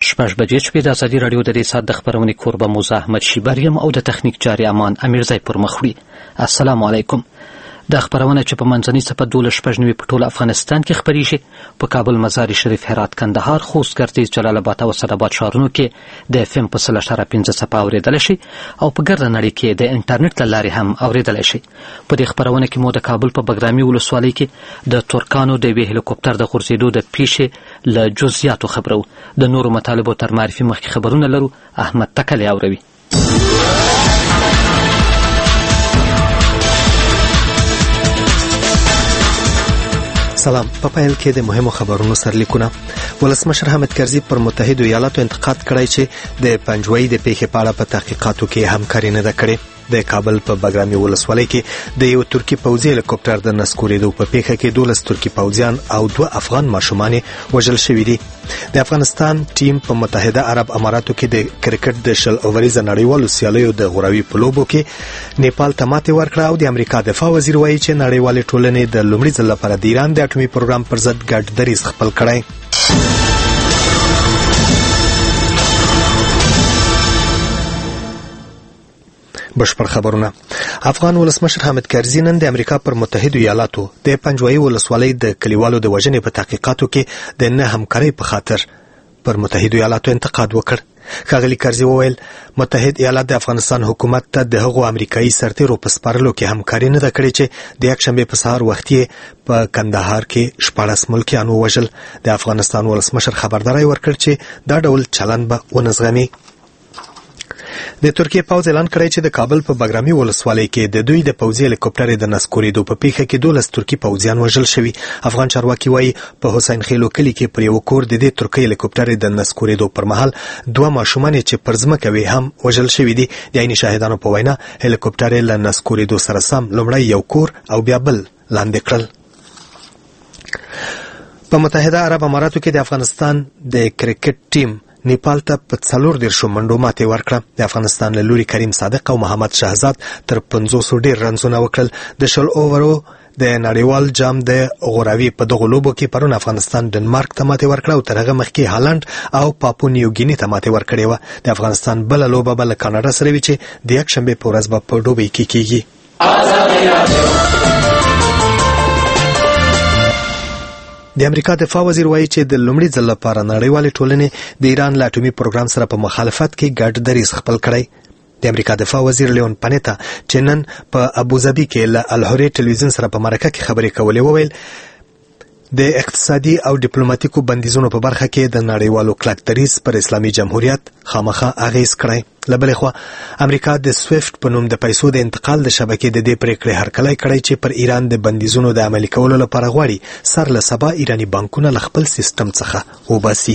شپږ بجې شوې. د ازادي راډیو د دې ساعت د خپرونې کوربه موزه احمد شیبر یم او د تخنیک جاري امان امیرزی پر مخ وړي. السلام علیکم. د خپرونه چې په منځني صفحه 12 په ټول افغانستان کې خپریږي په کابل، مزار شریف، هرات، کندهار، خوست، ګردیز، جلال آباد او اسداباد ښارونو کې د FM په 100.5 صفحه اوریدل شي او په ګرده نړۍ کې د انټرنیټ له لارې هم اوریدل شي. په دې خپرونه کې مو د کابل په بګرامي ولسوالۍ کې د ترکانو د یوې هلیکوپټر د غورځېدو د پیښې له جزئیاتو خبرو. د نورو مطالبو تر معرفي مخکې خبرونه لرو. احمد تکلی اوروي. سلام. په پیل کې د مهمو خبرونو سرلیکونه. ولسمشر حامد کرزي پر متحدو ایالاتو انتقاد کړی چې د پنجوایي د پیښې په اړه په تحقیقاتو کې همکاري نه ده کړې. د کابل په بګرامي ولسوالۍ کې د یو ترکی پوځي هلیکوپټر د نسکورېدو په پیښه کې 12 ترکی پوځیان او 2 افغان ماشومان وژل شوي دي. د افغانستان ټیم په متحده عرب اماراتو کې د کرکټ د 10 اوریزه نړیوالو سیالیو د غوراوي په لوبو کې نیپال ته ماتې ورکړه او د امریکا دفاع وزیر وایي چې نړیوالې ټولنې د لومړي ځل لپاره د ایران د اټومي پروګرام پر ضد ګډ دریځ خپل کړی. بشپړ خبرونه. افغان ولسمشر حامد کرزي نن د امریکا پر متحدو ایالاتو د پنجوایي ولسوالۍ د کلیوالو د وژنې په تحقیقاتو کې د نه همکارۍ په خاطر پر متحدو ایالاتو انتقاد وکړ. ښاغلي کرزي وویل متحد ایالات د افغانستان حکومت ته د هغو امریکایي سرتیرو په سپارلو کې همکاري نه ده کړې چې د یکشنبې په سهار وختي په کندهار کې 14 ملکیان ووژل. د افغانستان ولسمشر خبرداری ورکړ چې دا ډول چلند به ونه زغمي. د ترکیه پوځ اعلان کړی چې د کابل په بګرامي ولسوالۍ کې د دوی د پوځي هلیکوپټر د نسکورېدو په پیښه کې 12 ترکی پوځیان وژل شوي. افغان چارواکي وایي په حسین خیلو کلي کې پر یو کور د دې ترکی هلیکوپټر د نسکورېدو پر مهال 2 ماشومان چې پر ځمکه وي هم وژل شوي دي. د عیني شاهدانو په وینا هلیکوپټر له نسکورېدو سره سم لومړی یو کور او بیا بل لاندې کړل. په متحده عرب اماراتو کې د افغانستان د کرکټ ټیم نیپال ته په 14 منډو ماتې ورکړه. د افغانستان له لوري کریم صادق او محمد شهزاد تر 500 ډیر رنزونه وکړل. د 10 اوورو د نړیوال جام د غوراوي په دغه لوبو کې پرون افغانستان ډنمارک ته ماتې ورکړه او تر هغه مخکې هالند او پاپو نیو ګینی ته ماتې ورکړې وه. د افغانستان بله لوبه به له کاناډا سره وي چې د یکشنبې په ورځ به په دوبۍ کې کیږي. د امریکا دفاع وزیر وایي چې د لومړي ځل لپاره نړیوالې ټولنې د ایران له اټومي پروګرام سره په مخالفت کې ګډ دریځ خپل کړی. د امریکا دفاع وزیر لیون پانیتا چې نن په ابوظبي کې له الحريه ټلویزیون سره په مرکه کې خبرې کولې وویل د اقتصادي او ډیپلوماټیکو بندیزونو په برخه کې د نړیوالو کلک دریځ پر اسلامي جمهوریت خامخا اغیز کړی. له بلې خوا امریکا د سویفټ په نوم د پیسو د انتقال د شبکې د دې پریکړې هرکلی کړی چې پر ایران د بندیزونو د عملي کولو لپاره غواړي سر له سبا ایرانی بانکونه له خپل سیستم څخه وباسي.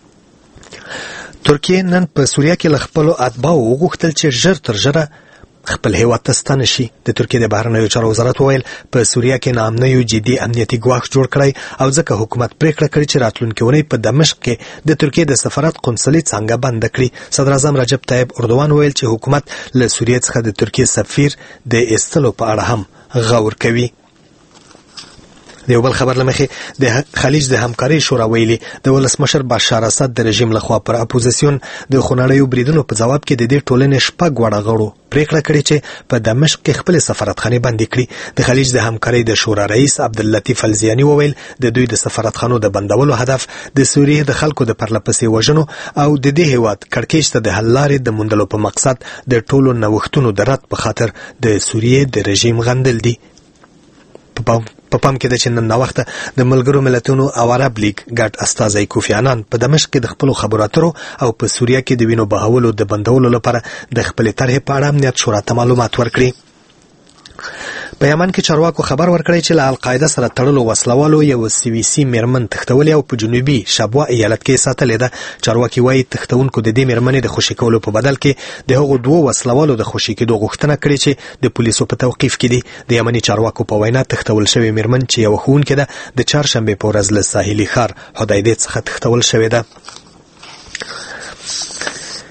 ترکیه نن په سوریه کې له خپلو اتباعو وغوښتل چې ژر تر ژره خپل هیواد ته ستانه شي. د ترکیه د بهرنیو چارو وزارت وویل په سوریه کې ناامنیو جدي امنیتي ګواښ جوړ کړی او ځکه حکومت پریکړه کړې چې راتلونکې اونۍ په دمشق کې د ترکیه د سفارت قنصلي څانګه بند کړي. صدر اعظم رجب طیب اردوان وویل چې حکومت له سوریه څخه د ترکیه سفیر د ایستلو په اړه هم غور کوي. د یو بل خبر لمخې د خلیج د همکارۍ شورا ویلي د ولسمشر بشار اسد د رژیم لخوا پر اپوزیسیون د خونړیو بریدونو په جواب کې د دې ټولنې 6 وړه غړو پریکړه کړې چې په دمشق کې خپل سفارتخانې بندې کړي. د خلیج د همکارۍ د شورا رئیس عبداللطیف الزیانی وویل د دوی د سفارتخانو د بندولو هدف د سوریه د خلکو د پرلپسې وژنو او د دې هیواد کړکېچ ته د حل لارې د موندلو په مقصد د ټولو نوښتونو د رد په خاطر د سوریه د رژیم غندل دي. په پام کې د چې نن ناوخته د ملګرو ملتونو او عرب لیگ ګډ استازی کوفی عنان په دمشق کې د خپلو خبرو اترو او په سوریه کې د وینو بهولو د بندولو لپاره د خپلې طرحې په اړه امنیت شورا ته معلومات ورکړي. په یمن کې چارواکو خبر ورکړی چې له القاعده سره تړلو وسلوالو یو سویسي میرمن تښتولې او په جنوبي شابوا ایالت کې ساتلې ده. چارواکي وایي تښتونکو د دې میرمنې د خوشي کولو په بدل کې د هغو 2 وسلوالو د خوشي کېدو غوښتنه کړې چې د پولیسو په توقیف کې دي. د یمني چارواکو په وینا تښتول شوې میرمن چې یو ښوونکې ده د چهارشنبې په ورځ له ساحلي ښار حدیدې څخه تښتول شوې ده.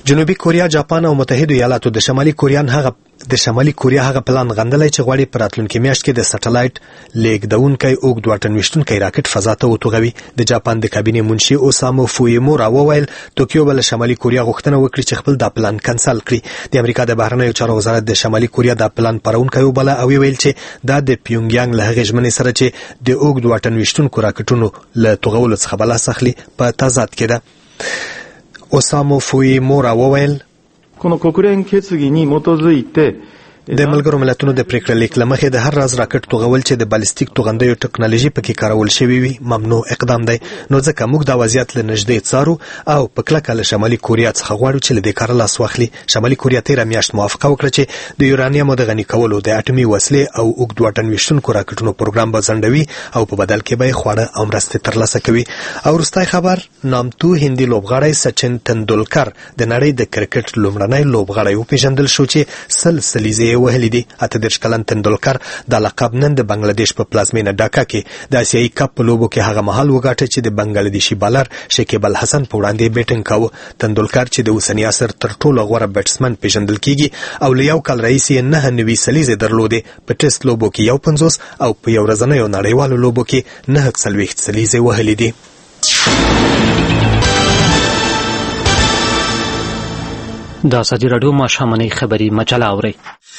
جنوبي کوریا، جاپان او متحده ایالاتو د شمالي کوریا هغه پلان غندلی چې غواړي په راتلونکي میاشت کې د سټلایټ لیږدونکی اوږد واټن ویشتونکی راکټ فضا ته وتوغوي. د جاپان د کابینې منشي اوسامو فویمورا وویل توکیو به له شمالي کوریا غوښتنه وکړي چې خپل دا پلان کنسل کړي. د امریکا د بهرنیو چارو وزارت د شمالي کوریا دا پلان پرونکی وبله او ویل چې دا د پیونګیانګ له هغې ژمنې سره چې د اوږد واټن ویشتونکو راکټونو له توغولو څخه به لاس اخلي په تضاد کې ده. اوسامو فویمورا وویل この国連決議に基づいて د ملګرو ملتونو د پریکړې لیک له مخې د هر راز راکټ توغول چې د بالستیک توغندیو ټکنالوژي پکې کارول شوی وي ممنوع اقدام دی. نو ځکه موږ دا وضعیت له نږدې څارو او په کلکه له شمالي کوریا څخه غواړو چې له دې کاره لاس واخلي. شمالي کوریا تیره میاشت موافقه وکړه چې د یورانیم د غني کولو، د اټومي وسلې او اوږد واټن ویشتونکو راکټونو پروګرام به ځنډوي او په بدل کې به خواړه او مرستې ترلاسه کوي. او وروستی خبر، نامتو هندي لوبغاړی سچن تندولکر د نړۍ د کرکټ لومړنی لوبغاړی وپېژندل شو چې سلسلیزې وهلی دي. 38 کلن تندولکر دا لقب نن د بنگلاديش په پلازمینه ډاکا کې د آسیایي کپ په لوبو کې هغه مهال وګاټه چې د بنگلاديشي بالر شکیب الحسن په وړاندې بیټینګ کاوه. تندولکر چې د اوسني عصر تر ټولو غوره بیټسمن پیژندل کیږي او له یو کال راهیسې 9 سلیزې درلودې. په ټیسټ لوبو کې 50 او په یو ورځنیو نړیوالو لوبو کې 49 سلیزې وهلې دي. دا ازادي راډیو ماښامنۍ خبري مجله اورئ.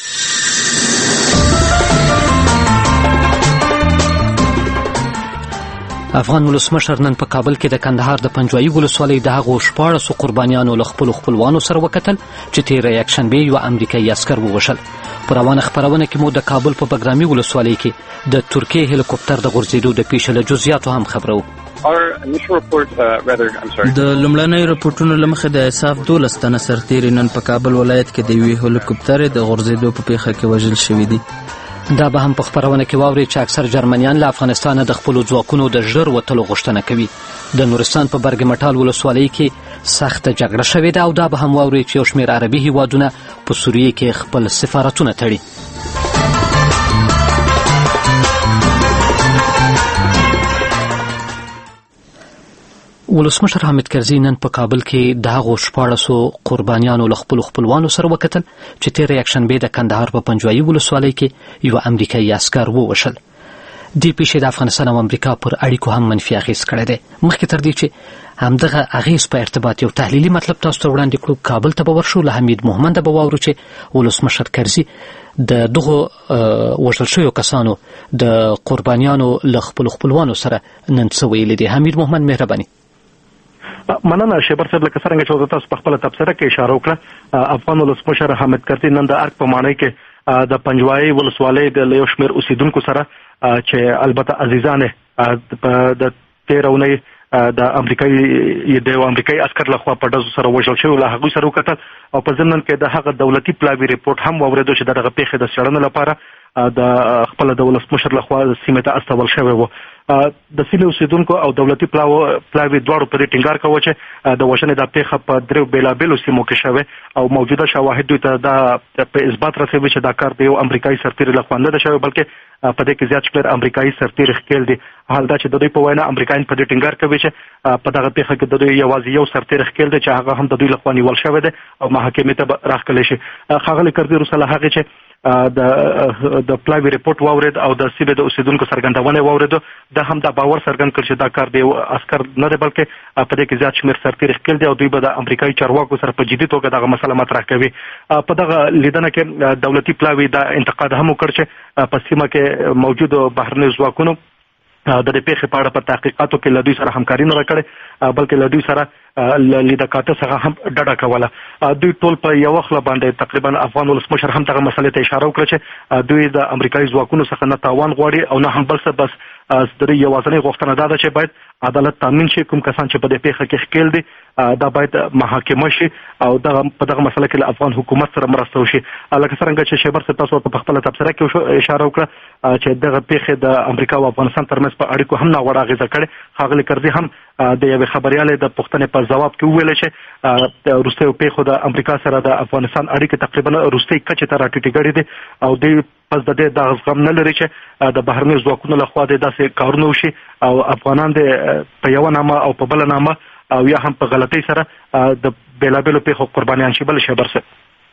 افغان ولسمشر نن په کابل کې د کندهار د پنجوایي ولسوالۍ د هغو 14 قربانیانو له خپلو خپلوانو سره وکتل چې تېره یکشنبې یوه امریکایي عسکر ووژل. په روانه خپرونه کې مو د کابل په بګرامي ولسوالۍ کې د ترکیې هلیکوپټر د غورځېدو د پیښې له جزئیاتو هم خبرو. د لومړنۍ رپورټونو له مخې د اساف 12 تنه سرتیري نن په کابل ولایت کې د یوې هلیکوپټر د غورځېدو په پیښه کې وژل شوي دي. دا به هم په خپرونه کې واورئ چې اکثر جرمنیان له افغانستانه د خپلو ځواکونو د ژر وتلو غوښتنه کوي. د نورستان په برګ مټال ولسوالۍ کې سخته جګړه شوې ده او دا به هم واورئ چې یو شمېر عربي هیوادونه په سوریې کې خپل سفارتونه تړي. ولسمشر حامد کرزي نن په کابل کې د هغو 14 قربانیانو له خپلو خپلوانو سره وکتل چې تېره یکشنبې د کندهار په پنجوایي ولسوالۍ کې یوه امریکایي عسکر ووژل. دې پیښې د افغانستان او امریکا پر اړیکو هم منفي اغېز کړی دی. مخکې تر دې چې همدغه اغېز په ارتباط یو تحلیلي مطلب تاسو ته وړاندې کړو، کابل ته به ورشو. له حمید مومنده به واورو چې ولسمشر کرزي د دغو وژل شویو کسانو د قربانیانو له خپلو خپلوانو سره نن څه ویلي دي. حمید مومند، مهرباني. مننه شیبر صاحب. لکه څرنګه چې تاسو په خپل تبصره کې اشاره وکړه، افغان ولسمشر حامد کرزي نن د ارګ په ماڼۍ کې د پنجوایي ولسوالۍ د یو شمېر اوسیدونکو سره چې البته عزیزانه د 13 اونۍ د امریکایي عسکر لخوا په ډزو سره وژل شوي له هغوی سره وکتل او په ضمن کې د هغه دولتي پلاوي ریپورټ هم واورېدو چې دغه پیښې د څېړنې لپاره د خپل د ولسمشر لخوا سیمې ته استول شوی و. د سیمې اوسیدونکو او دولتي پلاوي دواړو په دې ټینګار کوي چې د وژنې د پیښه په درو بیلابیلو سیمو کې شوی او موجوده شواهد دوی ته دا په اثبات رسوي چې دا کار د یو امریکایي سرتیري لخوا نه ده شوی، بلکې په دې کې زیات شمېر امریکایي سرتیري ښکېل دي. حال دا چې د دوی په وینا امریکایان په دې ټینګار کوي چې په دغه پیښه کې د دوی یوازې یو سرتیري ښکېل دی چې هغه هم د دوی لخوا نیول شوی دی او محاکمې ته راښکلی شي. ښاغلی کرزي وروسته له هغې چې د پلاوي ریپورټ واورید او د سیمې د اوسیدونکو څرګندونه واورېدو، دا هم دا باور څرګند کړ چې دا کار د یو عسکر نه دی بلکې په دې کې زیات شمېر سرتیري ښکېل دي او دوی به د امریکایي چارواکو سره په جدي توګه دغه مسله مطرح کوي. په دغه لیدنه کې دولتي پلاوي دا انتقاد هم وکړ چې په سیمه کې موجود بهرنیو ځواکونو د دې پیښې په اړه په تحقیقاتو کې له دوی سره همکاري نه کړې بلکې له دوی سره لیدکاته څخه هم ډډه کوله. دوی ټول په یو خله باندې تقریبا افغان ولسمشر هم دغه مسلې ته اشاره وکړه چې دوی د امریکایي ځواکونو څخه نه تاوان غواړي او نه هم بل څه، بس د دوی یوازینۍ غوښتنه دا ده چې باید عدالت تامین شي. کوم کسان چې په دې پیښه کې ښکېل دي دا باید محاکمه شي او په دغه مسله کې له افغان حکومت سره مرسته وشي. لکه څرنګه چې شیبر صاحب تاسو په خپله تبصره کې اشاره وکړه چې دغه پیښې د امریکا او افغانستان ترمنځ په اړیکو هم ناوړه اغېزه کړې. ښاغلی کرزي هم د یوې خبریالې د پوښتنې په ځواب کې وویل چې د وروستیو پیښو د امریکا سره د افغانستان اړیکې تقریبا وروستۍ کچې ته راټیټې کړې دي او دوی پس د دې د زغم نه لري چې د بهرنیو ځواکونو لخوا د داسې کارونه وشي او افغانان د په یو نامه او په بل نامه او یا هم په غلطۍ سره د بیلابېلو پیښو قربانیان شي. بل شبر سره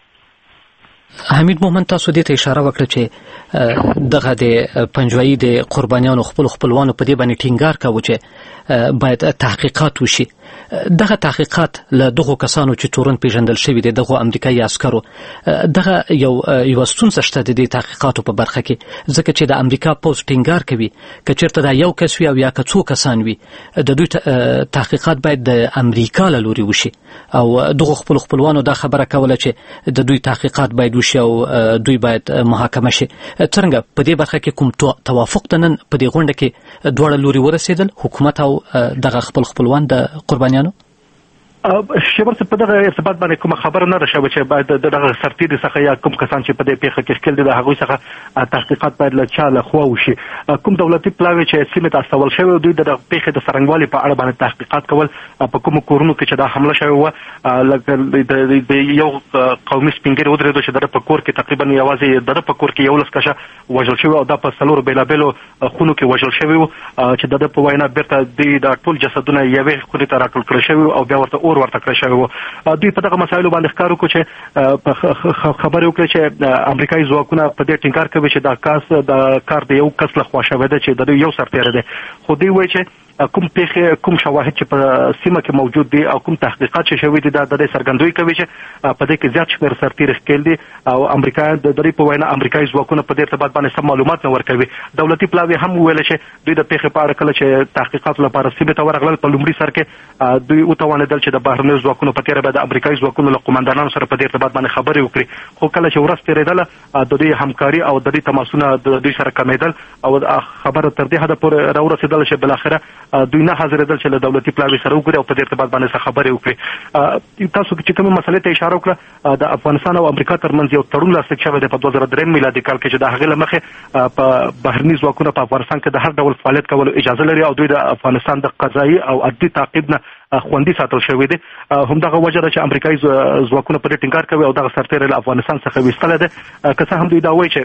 حمید مومند تاسو دې ته اشاره وکړه چې دغه د پنجوایي د قربانیانو خپلوانو په دې باندې ټینګار کاوه چې باید تحقیقات وشي. دغه تحقیقات له دغه کسانو چې تورن پیژندل شوی دي دغه امریکایي عسکرو دغه یو ستونزه شته د تحقیقاتو په برخه کې، ځکه چې د امریکا پوز ټینګار کوي که چېرته دا یو کس وي او یا که څو کسان وي د دوی تحقیقات باید د امریکا له لوري وشي او دغه خپلوانو دا خبره کوله چې د دوی تحقیقات باید وشي او دوی باید محاکمه شي. څنګه په دې برخه کې کوم توافق نن په دې غونډه کې دواړه لوري ورسېدل، حکومت او دغه خپلوان د قربانیانو؟ شبر څه په دغه ارتباط باندې کوم خبر نه راشه چې باید دغه سرتیري څخه یا کوم کسان چې په دې پیښه کې ښکېل دي د هغوی څخه تحقیقات باید له چا له خوا وشي. کوم دولتي پلاوی چې سیمې ته استول شوی دوی د پیښې د څرنګوالي په اړه باندې تحقیقات کول، په کومو کورونو کې چې دا حمله شوې وه لکه د یو قومي سپینګیري ودرېدو چې د په کور کې تقریبا یوازې د په کور کې 11 کسه وژل شوي او دا په 4 بیلابېلو خونو کې وژل شوي وو چې د په وینا بیرته د ټول جسدونه یوې خونې ته راټول کړل شوي او بیا ورته ورته کړی شوی و. دوی په دغه مسایلو باندې ښکار وکړو چې خبرې وکړي چې امریکایي ځواکونه په دې ټینګار کوي چې دا کار د یو کس لخوا شوی دی چې د یو سرتیری دی، خو دوی وایي چې کوم پیښې کوم شواهد چې په سیمه کې موجود دي او کوم تحقیقات چې شوي دي دا د څرګندوي کوي چې په دې کې زیات شمېر سرتیري ښکېل دي او امریکایان د دوی په وینا امریکایي ځواکونه په دې ارتباط باندې سم معلومات نه ورکوي. دولتي پلاوی هم ویل چې دوی د پیښې په اړه کله چې تحقیقات لپاره سیمې ته ورغلل په لومړي سر کې دوی وتوانېدل چې د بهرنیو ځواکونو په تېره به د امریکایي ځواکونو له قومندانانو سره په دې ارتباط باندې خبرې وکړي، خو کله چې ورځ تېرېدله د دوی همکاري او د دوی تماسونه د دوی سره کمېدل او خبره تر دې حده پورې راورسېدله چې بالاخره دوی نه حاضرېدل چې له دولتي پلاوي سره وګوري او په دې ارتباط باندې خبرې وکړي. تاسو چې کومه مسلې ته اشاره وکړه د افغانستان او امریکا ترمنځ یو تړون لاسلیک شوی دی په 2003 میلادي کال کې چې د هغې له مخې په بهرني ځواکونه په افغانستان کې د هر ډول فعالیت کولو اجازه لري او دوی د افغانستان د قضایي او عدلي تعقیب نه خوندي ساتل شوی دی. همدغه وجه ده چې امریکایي ځواکونه په دې ټینګار کوي او دغه سرتیری له افغانستان څخه ویستلی دی. که څه هم دوی دا وایي چې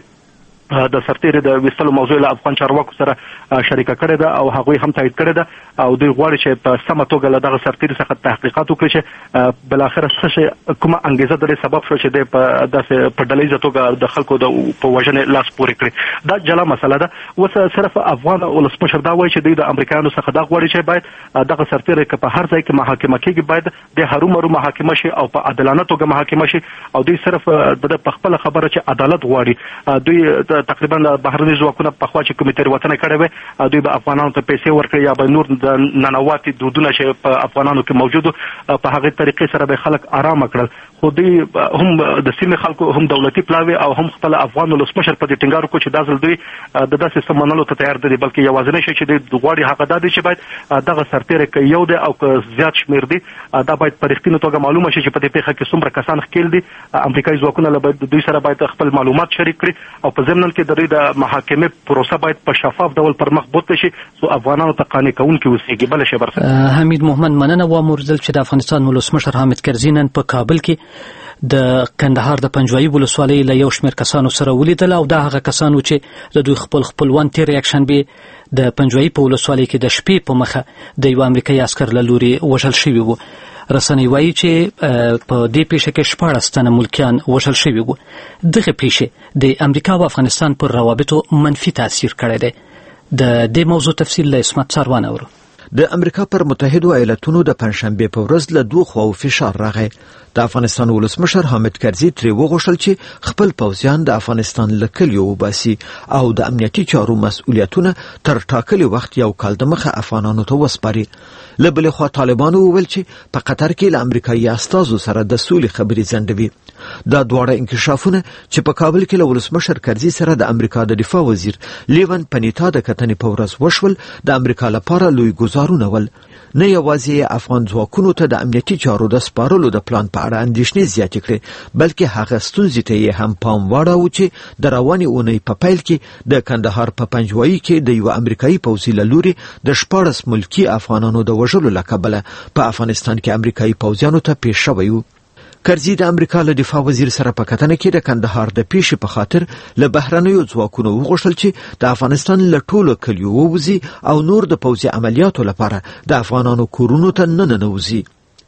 د سرتیری د ویستلو موضوع له افغان چارواکو سره شریکه کړې ده او هغوی هم تایید کړې ده او دوی غواړي چې په سمه توګه له دغه سرتیري څخه تحقیقات وکړي چې بالاخره څه شی کومه انګیزه د دې سبب شو چې دی په داسې په ډلهیزه توګه د خلکو د په وژنې لاس پورې کړي. دا جلا مسله ده. اوس صرف افغان ولسمشر دا وایي چې دوی د امریکایانو څخه دا غواړي چې باید دغه سرتیری که په هر ځای کې محاکمه کېږي باید د هرومرو محاکمه شي او په عادلانه توګه محاکمه شي او دوی صرف د خپله خبره چې عدالت غواړي. دوی تقریبا بهرني ځواکونه په خوا چې کومې تېروتنې کړې وې دوی به افغانانو ته پیسې ورکړي یا به نور د ننواتي دودونه چې په افغانانو کې موجود په هغې طریقې سره به خلک آرامه کړل. خو دوی هم د سیمې خلکو هم دولتي پلاوي او هم خپل افغان ولسمشر په دې ټینګار وکړو چې دا ځل دوی د داسې څه منلو ته تیار دي بلکې یوازینی شی چې دوی غواړي هغه دا دی چې باید دغه سرتیری که یو دی او که زیات شمېر دي دا باید په رښتینې توګه معلومه شي چې په دې پیښه کې څومره کسان ښکېل دي. امریکایي ځواکونه له دوی سره باید خپل معلومات شریک کړي او په ضمن کې د دوی د محاکمې پروسه باید په شفاف ډول پر مخ بوتله شي څو افغانانو ته قانع کوونکي اوسېږي. بله شی برسه حمید مومند مننه و مورزل چې د افغانستان ولسمشر حامد کرزي نن په کابل کې د کندهار د پنجوایي ولسوالۍ له یو شمېر کسانو سره ولیدل او دا هغه کسانو چې د دوی خپلوان تېر یکشنبې د پنجوایي په ولسوالۍ کې د شپې په مخه د یو امریکایي عسکر له لوري وژل شوي وو. رسنۍ وایي چې په دې پیښه کې 14 تنه ملکیان وژل شوي وو. دغه پیښې د امریکا او افغانستان پر روابطو منفي تاثیر کړی دی. د دې موضوع تفصیل له اسمت ساروان اورو. د امریکا پر متحدو ایالاتونو د پنځشنبه په ورځ له دوه خواو فشار راغی. د افغانستان ولسمشر حامد کرزي ترې وغوښتل چې خپل پوځیان د افغانستان له کلیو وباسي او د امنیتي چارو مسؤلیتونه تر ټاکلي وخت یو کال دمخه افغانانو ته وسپاري. له بلې خوا طالبانو وویل چې په قطر کې له امریکایي استازو سره د سولې خبرې ځنډوي. دا دواړه انکشافونه چې په کابل کې له ولسمشر کرزي سره د امریکا د دفاع وزیر لیون پنیتا د کتنې په ورځ وشول د امریکا لپاره لوی ګزارونه ول. نه یوازې افغان ځواکونو ته د امنیتي چارو د سپارلو د پلان په اړه اندېښنې زیاتې کړې بلکې هغه ستونزې ته یې هم پام واړاوه چې د روانې اونۍ په پیل کې د کندهار په پنجوایي کې د یو امریکایي پوځي له لوري د 14 ملکي افغانانو د وژلو له کبله په افغانستان کې امریکایي پوځیانو ته پیښ شوی و. کرزي د امریکا له دفاع وزیر سره په کتنه کې د کندهار د پیښې په خاطر له بهرنیو ځواکونو وغوښتل چې د افغانستان له ټولو کلیو ووځي او نور د پوځي عملیاتو لپاره د افغانانو کورونو ته نه ننوځي.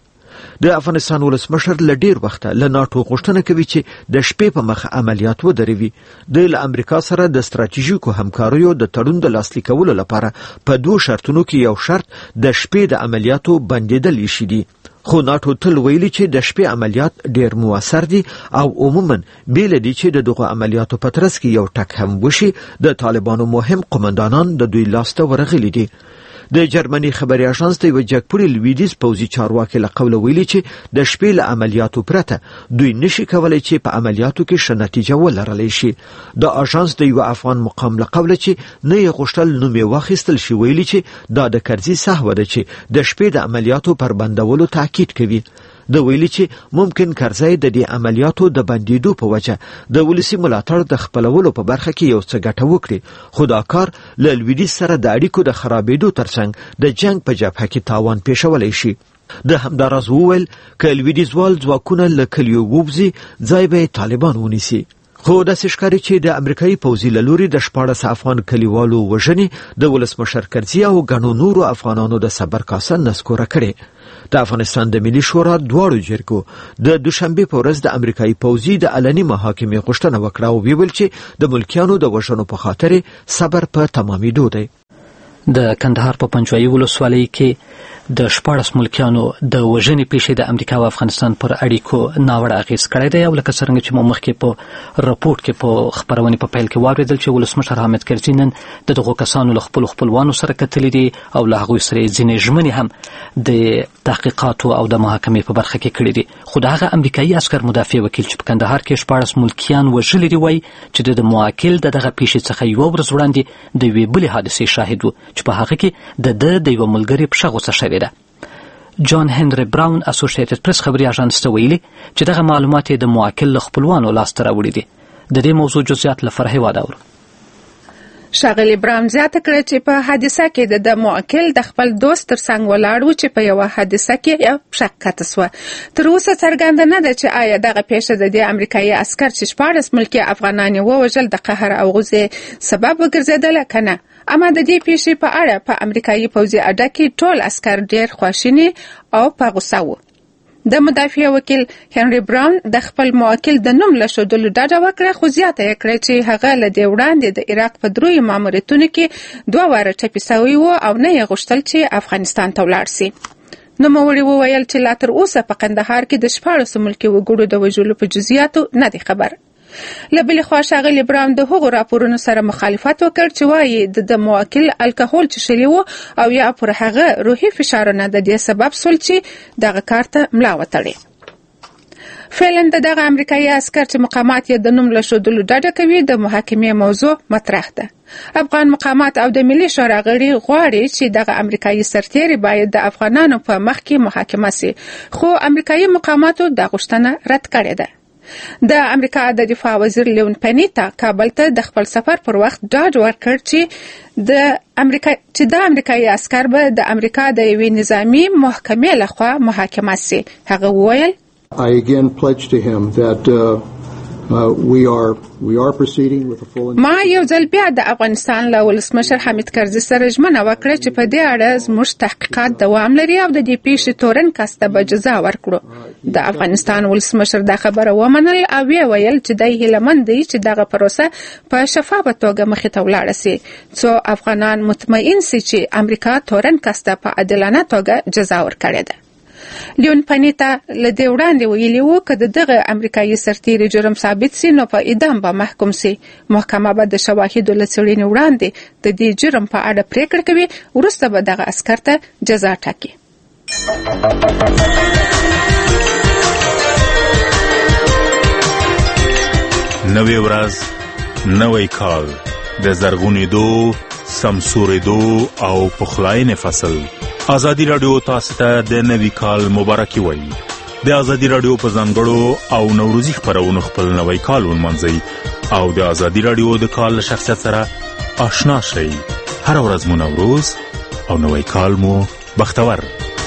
د افغانستان ولسمشر له ډیر وخته له ناتو غوښتنه کوي چې د شپې په مخ عملیات ودروي. د امریکا سره د ستراتیژیکو همکاریو د تړون د لاسلیک کولو لپاره په 2 شرطونو کې یو شرط د شپې د عملیاتو بندیدل شي دي. خو ناتو تل ویلي چې د شپې عملیات ډیر موثر دي او عموما بیل دي چې د دغه عملیاتو په ترڅ کې یو ټک هم وشي د طالبانو مهم قومندانان د دوی لاسته ورغلي دي. د جرمني خبري اژانس د وجګپوري لویدیز پوزي چارواکي له قوله ویلي چې د شپې له عملیاتو پرته دوی نشي کولای چې په عملیاتو کې ښه نتیجه ولرلی شي. د اژانس د یو افغان مقام له قوله چې نه یې غوښتل نوم یې واخیستل شي ویلي چې دا د کرزي سهوه ده چې د شپې د عملیاتو پر بندولو تاکید کوي. د ویلي چې ممکن کرزی د دې عملیاتو د بندیدو په وجه د ولسی ملاتړ د خپلولو په برخه کې یو څه ګټه وکړي، خو دا کار له لویدیز سره د اړیکو د خرابېدو ترڅنګ د جنگ په جبهه کې تاوان پیښولی شي. د همداراز وویل که لویدیزوال ځواکونه له کلیو ووځي ځای به طالبان ونیسي. خو داسې ښکاري چې د امریکایي پوځي له لوري د 14 افغان کلیوالو وژنې د ولسمشر کرزي او ګڼو نورو افغانانو د صبر کاسه نسکوره کړې. د افغانستان د ملي شورا دواړو جرګو د دوشنبه په ورځ د امریکایي پوځي د علني محاکمې غوښتنه وکړه او ویل چې د ملکیانو د وژنو په خاطر صبر په تمامېدو دی. د کندهار په پنجوایي ولسوالۍ کې د 14 ملکیانو د وژنې پیښې د امریکا او افغانستان پر اړیکو ناوړه اغیز کړی دی او لکه څرنګه چې مو مخکې په راپورټ کې په خبرونې په پیل کې واورېدل چې ولسمشر حامد کرزي نن د دغو کسانو له خپلو خپلوانو سره کتلي دي او له هغوی سره ځینې ژمنې هم د تحقیقاتو او د محاکمې په برخه کې کړي دي. خو د هغه امریکایي عسکر مدافع وکیل چې په کندهار کې 14 ملکیان وژلي دي وایي چې د موکل دغه پیښې څخه یوه ورځ وړاندې د یوې بلې حادثې شاهد و چې په هغه کې د یوه ملګري پښه غوڅه شوې ده. جان هنري براون اسوسییټډ پریس خبري اژانس ته ویلي چې دغه معلومات د موکل له خپلوانو لاسته راوړي دي. د دې موضوع جزئیات له فرحي واده ښاغلي براون زیاته کړه چې په حادثه کې د موکل د خپل دوست ترڅنګ ولاړ و چې په یوه حادثه کې یو پښه کته سوه. تر اوسه څرګنده نه ده چې آیا دغه پیښه د دې امریکایي عسکر چې 14 ملکي افغانان یې ووژل د قهر او غوسې سبب وګرځېدله که نه. اما د دې پیښې په اړه په امریکایي پوځي اډه کې ټول عسکر ډېر خواشیني او په غوسه وو. د مدافع وکیل هنري براون د خپل موکل د نوم له ښودلو ډډه وکړه، خو زیاته یې کړه چې هغه له دې وړاندې د عراق په 3 ماموریتونو کې 2 واره ټپي سوی و او نه یې غوښتل چې افغانستان ته ولاړ سي. نوموړي وویل چې لا تر اوسه په کندهار کې د 14 ملکي وګړو د وژلو په جزئیاتو نه دی خبر. له بلې خوا ښاغلي براون د هغو راپورونو سره مخالفت وکړ چې وایي د موکل الکهول څښلي و او یا پر هغه روحي فشارونه د دې سبب سول چې دغه کار ته ملا وتړي. فعلا دغه امریکایي عسکر چې مقامات یې د نوم له ښودلو ډډه کوي د محاکمې موضوع مطرح ده. افغان مقامات او د ملي شورا غړي غواړي چې دغه امریکایي سرتیری باید د افغانانو په مخ کې محاکمه سي، خو امریکایي مقاماتو دا غوښتنه رد کړې ده. د امریکا د دفاع وزیر لیون پنیتا کابل ته د خپل سفر پر وخت ډاډ ورکړ چې د امریکایي عسکر به د امریکا د یوې نظامی محکمې لخوا محاکمه سي. هغه وویل I again pledge to him that we are proceeding with a full. ما یو ځل بیا د افغانستان له ولسمشر حامد کرزي سره ژمنه وکړه چې په دې اړه زموږ تحقیقات دوام لري او د دې پیښې تورن کس ته به جزا ورکړو. د افغانستان ولسمشر دا خبره ومنل او ویل چې دی هیلهمند دی چې دغه پروسه په شفافه توګه مخې ته ولاړه سي څو افغانان مطمئن سي چې امریکا تورن کس ته په عادلانه توګه جزا ورکړې ده. لیون پنیتا له دې وړاندې ویلي و که دغه امریکایي سرتیری جرم ثابت سي نو په اعدام به محکوم سي. محکمه به د شواهدو له څېړنې وړاندې د دې جرم په اړه پریکړه کوي، وروسته به دغه عسکر ته جزا ټاکي. نوې ورځ، نوې کال، د زرغونېدو، سمسورېدو او پخلاینې فصل. ازادي راډیو تاسو ته د نوي کال مبارکي وایي. د ازادي راډیو په ځانګړو او نوروزي خپرونو خپل نوی کال ونمانځئ او د ازادي راډیو د کال له شخصیت سره آشنا شئ. هر ورځ مو نوروز او نوی کال مو بختور.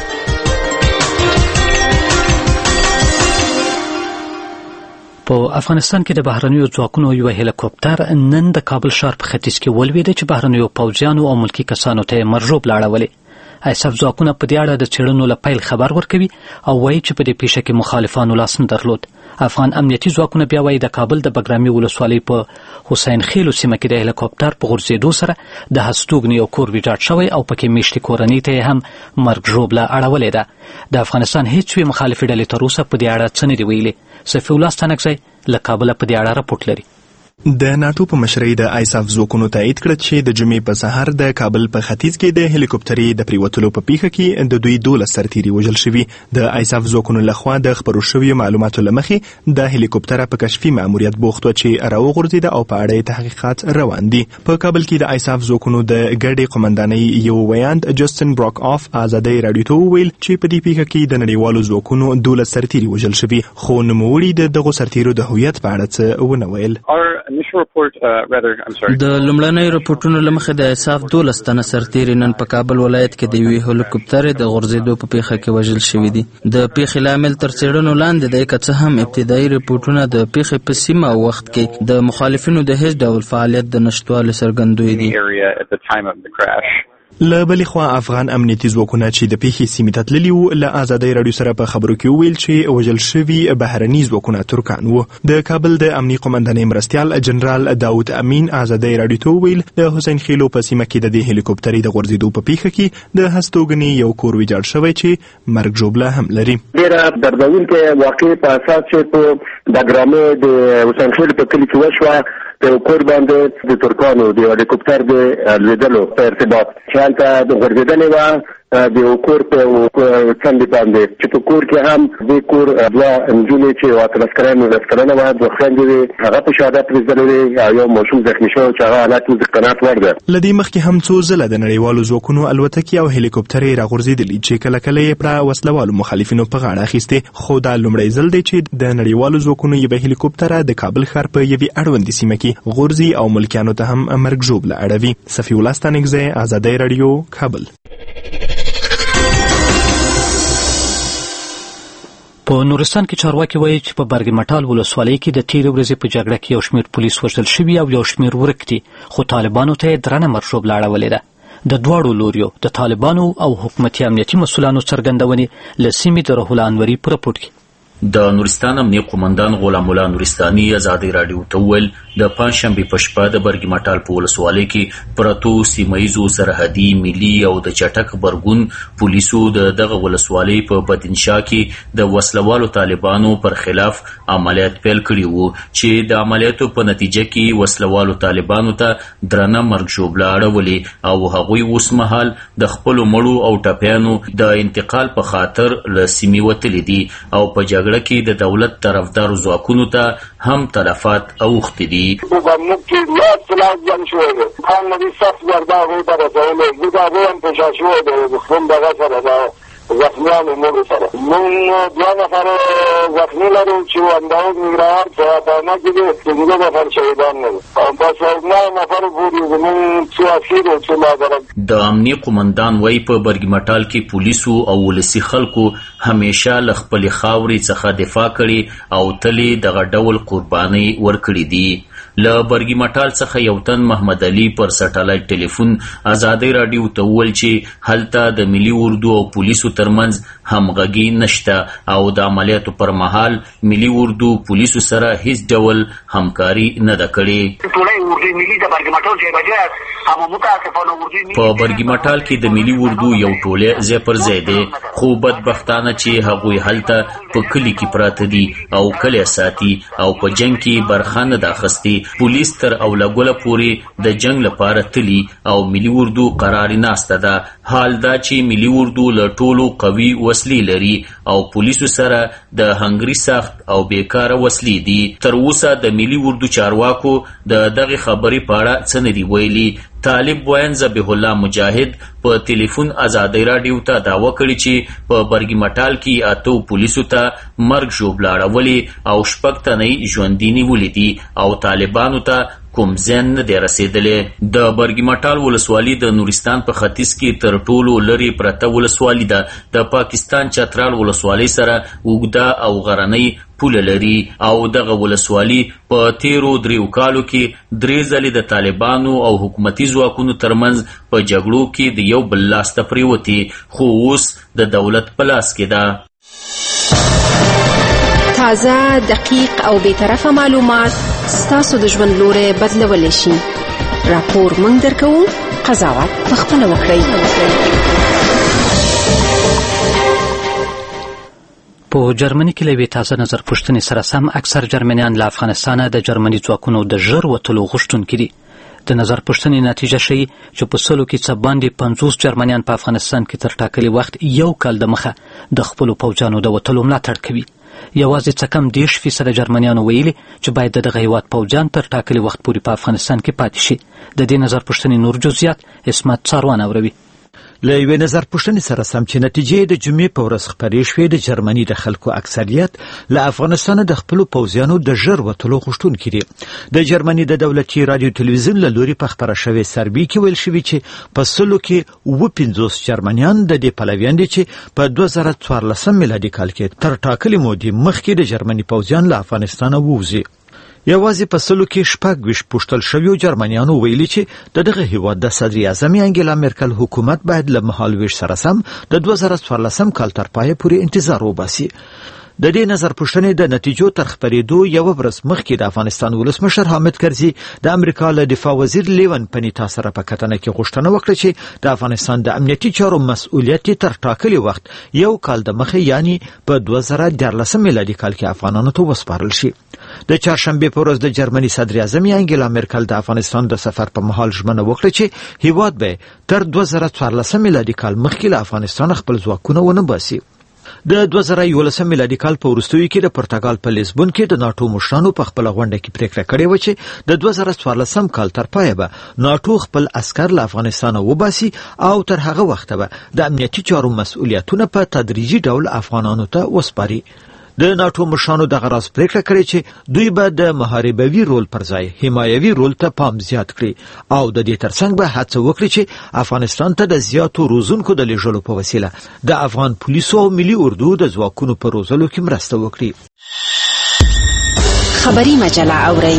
په افغانستان کې د بهرنیو ځواکونو یو هلیکوپټر نن د کابل ښار په ختیځ کې ولوېده چې بهرنیو پوځیانو او ملکي کسانو ته مرجوب لاړولې. ISAF ځواکونه په دې اړه د څېړنو له پیل خبر ورکوي او وایي چې په دې پیښه کې مخالفانو لاس نه درلود. افغان امنیتي ځواکونه بیا وایي د کابل د بګرامي ولسوالۍ په حسین خیلو سیمه کې د هلیکوپټر په غورځېدو سره د هستوګنې یو کور ویجاړ شوی او پکې میشتې کورنۍ ته هم مرګ ژوبله اړولې ده. د افغانستان هیڅ یوې مخالفې ډلې تر اوسه په دې اړه څه نه دي ویلي. صفي الله ستانکزی له کابله په دې اړه راپورټ لري. د ناتو په مشرۍ د ISAF ځواکونو تایید کړ چې د جمعې په سهار د کابل په ختیځ کې د هلیکوپټرې د پریوتلو په پیښه کې د دوی 12 سرتیري وژل شوي. د ISAF ځواکونو لخوا د خبرو شویو معلوماتو لمخې د هلیکوپټر په کشفي ماموریت بوخت و چې راوغورځید او په اړه تحقیقات روان دي. په کابل کې د ISAF ځواکونو د ګډې قومندانۍ یو ویاند جسټن براک اف ازادۍ راډیو ته وویل چې په دې پیښه کې د نړیوالو ځواکونو 12 سرتیري وژل شوي، خو نوموړي دغه سرتیرو د هویت په اړه څه ونه ویل. د لومړنۍ راپورټونو له مخې د ISAF 12 تنه سرتیري نن په کابل ولایت کې د یوې هلیکوپټر د غورځېدو په پیښه کې وژل شوي دي. د پیښې لامل تر څېړنو لاندې دی، که څه هم ابتدایي راپورټونه د پیښې په سیمه او وخت کې د مخالفینو د هیڅ ډول فعالیت د نشتوالي څرګندوي دي. له بلې خوا افغان امنیتي ځواکونه چې د پیښې سیمې ته تللي وو له ازادۍ راډیو سره په خبرو کې وویل چې وژل شوي بهرني ځواکونه ترکان وو. د کابل د امنیي قومندانۍ مرستیال جنرال داود امین ازادۍ راډیو ته وویل د حسین خیلو په سیمه کې د دې هلیکوپټرې د غورځېدو په پیښه کې د هستوګنې یو کور ویجاړ شوی چې مرګ ژوبله هم لري. ډېره دردونکې واقعې په اساس چې په بګرامي د حسین خیلو په کلي کې وشوه. په کور باندې د ترکانو د هلیکوپټر د لوېدلو په ارتباط چې هلته د غورځېدنې وه د یو کور په څنډې باندې چې په کور کې هم دې کور دوه نجونې چې 18 کلنه وه، دوه خویندې وې، هغه په شهادت رسېدلې وې او یو ماشوم زخمي شوی چې هغه حالت د قناعت وړ ده. له دې مخکې هم څو ځله د نړیوالو ځواکونو الوتکې او هلیکوپټرې راغورځېدلي چې کله کله یې پر وسلوالو مخالفینو په غاړه اخیستې، خو دا لومړی ځل دی چې د نړیوالو ځواکونو یوه هلیکوپټره د کابل ښار په یوې اړوندې سیمه کې غورځي او ملکیانو ته هم مرګ ژوبله اړوي. صفي الله ستانکزی، ازادۍ راډیو، کابل. په نورستان کې چارواکي وایي چې په برګ مټال ولسوالۍ کې د تیرې ورځې په جګړه کې یو شمېر پولیس وژل شوي او یو شمېر ورک دي، خو طالبانو ته یې درنه مرګ ژوبله اړولې ده. د دواړو لوریو د طالبانو او حکومتي امنیتي مسؤلانو څرګندونې له سیمې د رحول انوري په راپورټ کې. د نورستان امنیه قومندان غلام الله نورستاني ازادۍ راډیو ته وویل د پنجشنبې په شپه د برګ مټال په ولسوالۍ کې پرتو سیمهیزو سرحدي ملي او د چټک غبرګون پولیسو د دغه ولسوالۍ په بدنشا کې د وسلوالو طالبانو پر خلاف عملیات پیل کړي وو چې د عملیاتو په نتیجه کې وسلوالو طالبانو ته درنه مرګ ژوبله اړولې او هغوی اوس مهال د خپلو مړو او ټپیانو د انتقال په خاطر له سیمې وتلي دي او په جګړه کې د دولت طرفدارو ځواکونو ته هم تلفات اوښتي دي. زخمیان مړو سره موږ 2 نفر زخمی لرو چې انداز نگران په اتانه کې دي، 15 نفر شهیدان لرو او بس 9 نفر پورې زموږ څو اسیر او څو مادرم. د امنیه قومندان وایي په برګ مټال کې پولیسو او ولسي خلکو همیشه له خپلې خاورې څخه دفاع کړې او تلې دغه ډول قربانۍ ورکړي دي. له برګ مټال څخه یو تن محمد علي پر سټلایټ ټلیفون ازادۍ راډیو ته وویل چې هلته د ملي اردو او پولیسو ترمنځ همغږي نشته او د عملیاتو پر مهال ملي اردو پولیسو سره هیڅ ډول همکاري نه ده کړې. په برګ مټال کې د ملي اردو یو ټوله ځای پر ځای دی، خو بدبختانه چې هغوی هلته په کلي کې پراته دي او کلی ساتي او په جنګ کې برخه نه ده اخیستې. پولیس تر اولګوله پورې د جنگ لپاره تلی او ملي اردو قراري ناسته ده. حال دا چې ملي اردو له ټولو قوي وسلې لري او پولیسو سره د هنګري سخت او بیکاره وسلې دي. تر اوسه د ملي اردو چارواکو د دغه خبرې په اړه څه نه دي ویلي. طالب وین ذبیح الله مجاهد په ټلیفون ازادۍ راډیو ته دعوه کړې چې په برګ مټال کې 8 پولیسو ته مرګ ژوبله اړولې او 6 تنه ژوندي نیولي دي او طالبانو ته کوم زیان نه دی رسېدلی. د برګمټال ولسوالي د نورستان په ختیځ کې تر ټولو لرې پرته ولسوالي ده. د پاکستان چترال ولسوالۍ سره اوږده او غرنۍ پوله لري او دغه ولسوالي په تیرو 3 کالو کې 3 ځلې د طالبانو او حکومتي ځواکونو ترمنځ په جګړو کې د یو بل لاس ته پرېوتې، خو اوس د دولت په لاس کې ده. تازه، دقیق او بیطرفه معلومات ستاسو د ژوند لوری بدلولی شي. راپور موږ درکوو، قضاوت پخپله وکړئ. په جرمني کې له یوې تازه نظر پوښتنې سره سم اکثر جرمنیان له افغانستانه د جرمني ځواکونو د ژر وتلو غوښتونکي دي. د نظر پوښتنې نتیجه ښیي چې په 100 کې څه باندې 50 جرمنیان په افغانستان کې تر ټاکلي وخت 1 کال د مخه د خپلو پوځیانو د وتلو ملاتړ کوي. یوازې څه کم 10% جرمنیانو ویلي چې باید د دغه هیواد پوځیان تر ټاکلي وخت پورې په افغانستان کې پاتې شي. د دې نظر پوښتنې نور جزئیات عصمت څاروان اوروي. له یوې نظر پوښتنې سره سم چې نتیجې د جمعې په ورځ خپرې شوې، د جرمني د خلکو اکثریت له افغانستانه د خپلو پوځیانو د ژر وتلو غوښتونکي دي. د جرمني د دولتي رادیو تلویزیون له لوري په خپره شوې سروې کې ویل شوي چې په 100 کې 50 جرمنیان د دې پلویان دي چې په 2014 میلادي کال کې تر ټاکلې مودې مخکې د جرمني پوځیان له افغانستانه ووځي. یوازې په 100 کې 26 پوښتل شویو جرمنیانو ویلي چې د دغه هیواد د صدر اعظم انګلا مرکل حکومت باید له مهالویش سره سم د 2014 کال تر پایه پورې انتظار وباسي. د دې نظر پوښتنې د نتیجو تر خپرېدو یو ورځ مخکې د افغانستان ولسمشر حامد کرزي د امریکا له دفاع وزیر لیون پنیتا سره په کتنه کې غوښتنه وکړه چې د افغانستان د امنیتي چارو مسؤلیت تر ټاکلي وخت 1 کال د مخه یعنی په 2014 میلادي کال کې افغانانو ته وسپارل شي. د چهارشنبه په ورځ د جرمني صدر اعظم انګلا مرکل د افغانستان د سفر په مهال ژمنه وکړه چې هیواد به تر 2014 میلادي کال مخکې له افغانستان خپل ځواکونه ونه باسي. د 2011 میلادي کال په وروستیو کې د پرتګال په لیسبون کې د ناتو مشرانو په خپل غونډه کې پریکړه کړې و چې د 2014 کال تر پایه به ناتو خپل عسكر له افغانستان وباسي او تر هغه وخت به د امنیتي چارو مسؤلیتونه په تدریجي ډول افغانانو ته وسپاري. د ناتو مشرانو دغه راز پریکړه کړې چې دوی به د محاربوي رول پر ځای حمایوي رول ته پام زیات کړي او د دې ترڅنګ به هڅه وکړي چې افغانستان ته د زیاتو روزونکو د لیږلو په وسیله د افغان پولیسو او ملي اردو د ځواکونو په روزلو کې مرسته وکړي. خبري مجله اورئ.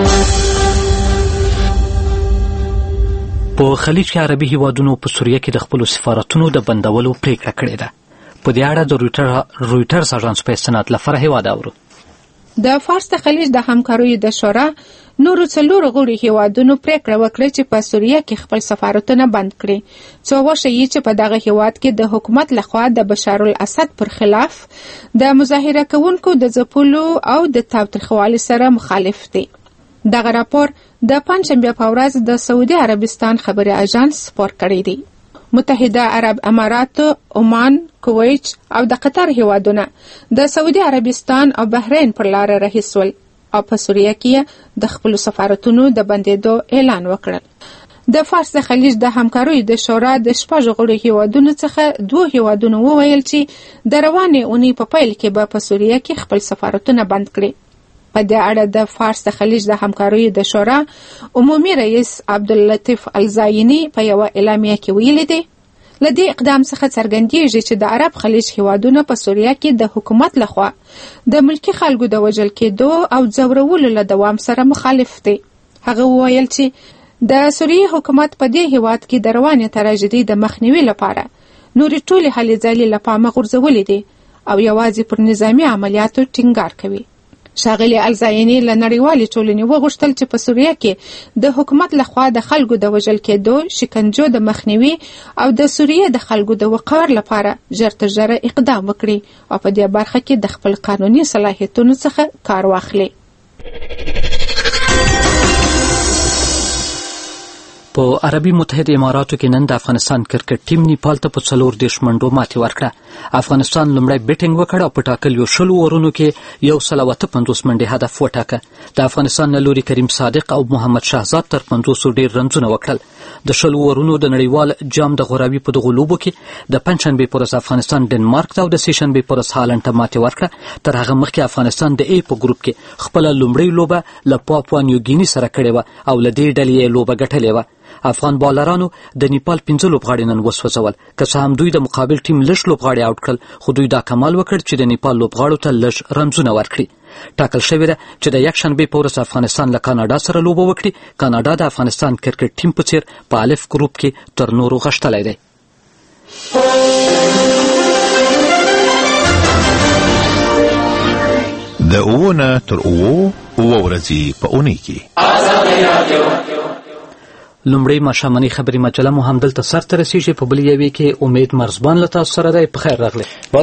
په خلیج کې عربي هیوادونو په سوریه کې د خپلو سفارتونو د بندولو پریکړه کړې ده. په دې اړه د رویټرز اژانس په استناد لپاره هیواد اورو. د فارس د خلیج د همکاریو د شورا نورو 4 غړي هیوادونو پریکړه وکړه چې په سوریه کې خپل سفارتونه بند کړي، څو وښیي چې په دغه هیواد کې د حکومت لخوا د بشار الاسد پر خلاف د مظاهره کوونکو د ځپلو او د تاوتریخوالي سره مخالف دي. دغه راپور د پنځشنبه په ورځ د سعودي عربستان خبري اژانس خپور کړی دی. متحده عرب امارات، عمان، کویت او د قطر هیوادونه د سعودي عربستان او بحرین پر لار رهي سول او په سوریه کې د خپل سفارتونو د بندیدو اعلان وکړل. د فارس د خلیج د همکاریو د شورا د 6 غړو هیوادونو څخه 2 هیوادونو وویل چې د روانې اونۍ په پیل کې به په سوریه کې خپل سفارتونه بند کړي. په دې اړه د فارس د خلیج د همکاریو د شورا عمومي رئیس عبداللطیف الزاینی په یو اعلامیه کې ویلي دی له دې اقدام څخه څرګندېږي چې د عرب خلیج هیوادونه په سوریه کې د حکومت لخوا د ملکی خلکو د وژل کېدو او ځورولو له دوام سره مخالف دي. هغه وویل چې د سوریه حکومت په دې هیواد کې د روانې تراژیدي د مخنیوي لپاره نورې ټولې هلې ځلې له پامه غورځولې دي او یوازې پر نظامي عملیاتو ټینګار کوي. ښاغلي الزایني له نړیوالې ټولنې وغوښتل چې په سوریه کې د حکومت لخوا د خلکو د وژل کېدو، شکنجو د مخنیوي او د سوریه د خلکو د وقار لپاره ژر تر ژره اقدام وکړي او په دې برخه کې د خپل قانوني صلاحیتونو څخه کار واخلي. په عربي متحده اماراتو کې نن د افغانستان کرکټ ټیم نیپال ته په 40 منډو ماتې ورکړه. افغانستان لومړی بیټینګ وکړ او په ټاکلو 100 اورونو کې 158 منډې هدف وټاکه. د افغانستان له لوري کریم صادق او محمد شهزاد تر 50 ډیر رنزونه وکړل. د 100 اورونو د نړیوال جام د غوراوي په دغه لوبو کې د پنځشنبه پر ورځ افغانستان ډنمارک ته او د سېشنبه پر ورځ هالند ته ماتې ورکړه. تر هغه مخکې افغانستان د ای په ګروپ کې خپل لومړی لوبه له پاپوا نیوګینی سره کړې و او له دې ډلې لوبه ګټلې و. افغان بالرانو د نیپال 15 لوبغاړي نن وسوځول، که څه هم دوی د مقابل ټیم لږ لوبغاړي آوټ کړل، خو دوی دا کمال وکړ چې د نیپال لوبغاړو ته لږ رنزونه ورکړي. ټاکل شوې ده چې د یکشنبه په ورځ افغانستان له کاناډا سره لوبه وکړي. کاناډا د افغانستان کرکټ ټیم په څیر په الف ګروپ کې تر نورو غښتلی دی. د اوونه تر اوو ورځې په اونۍ کې لومړی ماښامنۍ خبري مجله مو هم دلته سرته رسیږي. په بلې یوې کې امید مرزبان له تاسو سره دی. په خیر راغلی.